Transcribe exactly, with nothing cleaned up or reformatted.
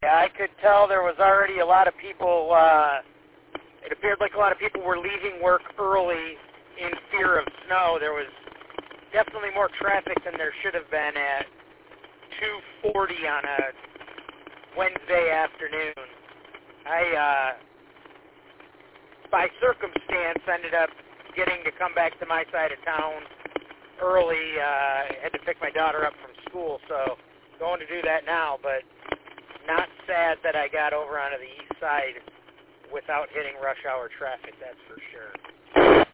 Yeah, I could tell there was already a lot of people, uh, it appeared like a lot of people were leaving work early in fear of snow. There was definitely more traffic than there should have been at two forty on a Wednesday afternoon. I, uh, by circumstance, ended up getting to come back to my side of town early. Uh, had to pick my daughter up from school, so going to do that now, but not sad that I got over onto the east side without hitting rush hour traffic, that's for sure.